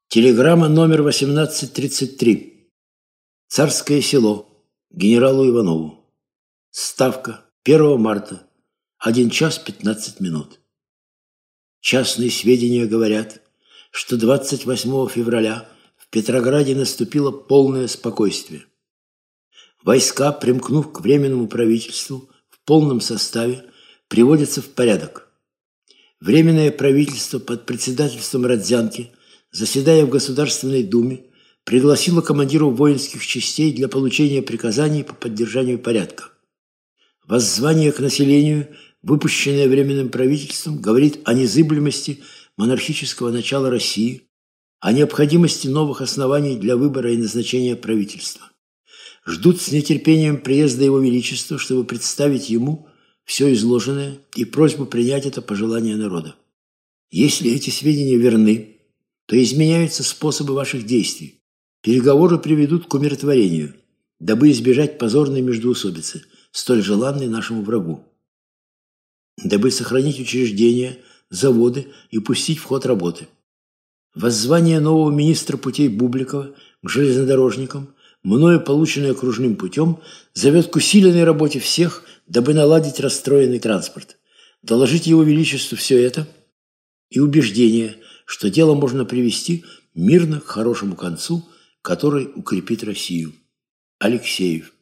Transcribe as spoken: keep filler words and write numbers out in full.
Телеграмма номер восемнадцать тридцать три. Царское село. Генералу Иванову. Ставка. первого марта. один час пятнадцать минут. Частные сведения говорят, что двадцать восьмого февраля в Петрограде наступило полное спокойствие. Войска, примкнув к Временному правительству в полном составе, приводятся в порядок. Временное правительство под председательством Родзянки, заседая в Государственной Думе, пригласило командиров воинских частей для получения приказаний по поддержанию порядка. Воззвание к населению, выпущенное Временным правительством, говорит о незыблемости монархического начала России, о необходимости новых оснований для выбора и назначения правительства. Ждут с нетерпением приезда Его Величества, чтобы представить ему все изложенное и просьбу принять это пожелание народа. Если эти сведения верны, то изменяются способы ваших действий. Переговоры приведут к умиротворению, дабы избежать позорной междоусобицы, столь желанной нашему врагу. Дабы сохранить учреждения, заводы и пустить в ход работы. Воззвание нового министра путей Бубликова к железнодорожникам, мною полученное окружным путем, зовет к усиленной работе всех, дабы наладить расстроенный транспорт. Доложить Его Величеству все это и убеждение, что дело можно привести мирно к хорошему концу, который укрепит Россию. Алексеев.